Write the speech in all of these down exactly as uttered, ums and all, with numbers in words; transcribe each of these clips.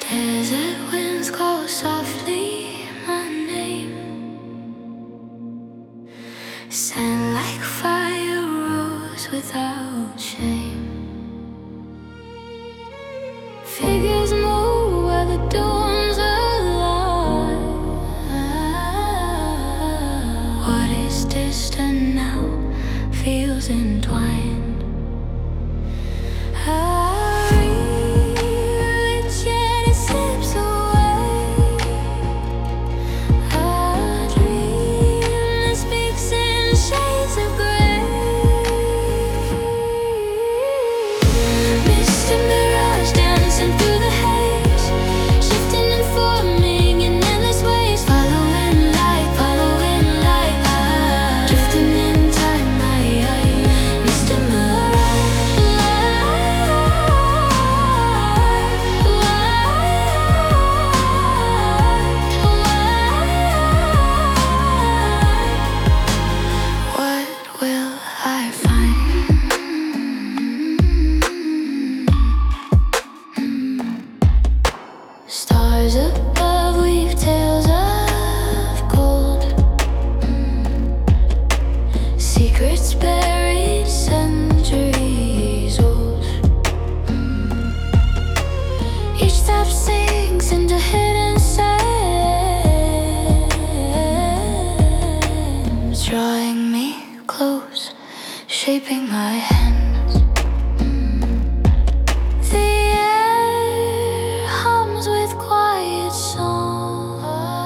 Desert winds call softly my name. Sand like fire rose without shame. Figures move where the dawn's alive. What is distant now feels entwined. I reach and it slips away. A dream that speaks in shades of gray. Mist and mirage dancing through the haze, shifting and forming in endless ways. Following light, following light, ah, drifting in time, my eye. Mist and mirage, light, light, light. What will I find? Stars above weave tales of gold, secrets buried centuries old. Each step sinks into hidden sands, drawing me close, shaping my hands. The air hums with quiet song,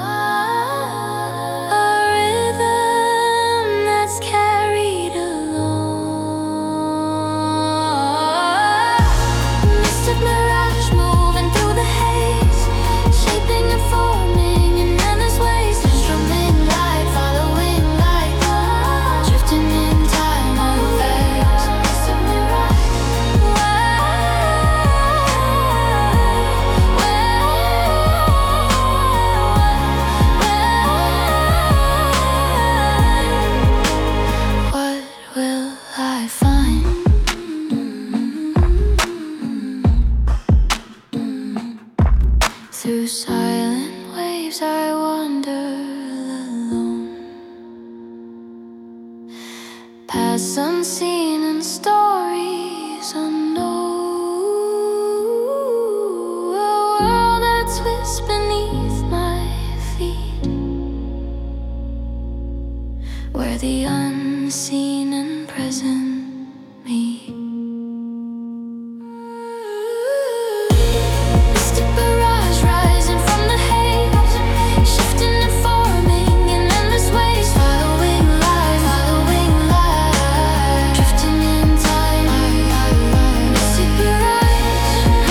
a rhythm that's carried along. Mist of mirage moving through the haze, shaping and forming in endless ways. Strumming light, following light, ah, drifting in time, my face. Mist of mirage, what will I find? Through silent waves I wander alone, paths unseen and stories unknown. A world that twists beneath my feet, where the unseen and present meet. Mystic barrage rising from the haze, shifting and forming in endless ways. Following light, following light, drifting in time. Mystic barrage,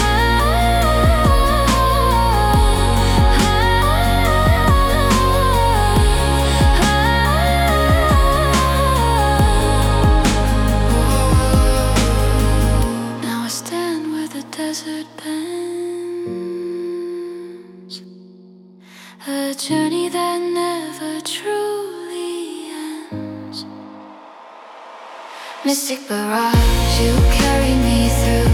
now I stand where the desert bends, a journey that never truly ends. Mystic barrage, you carry me through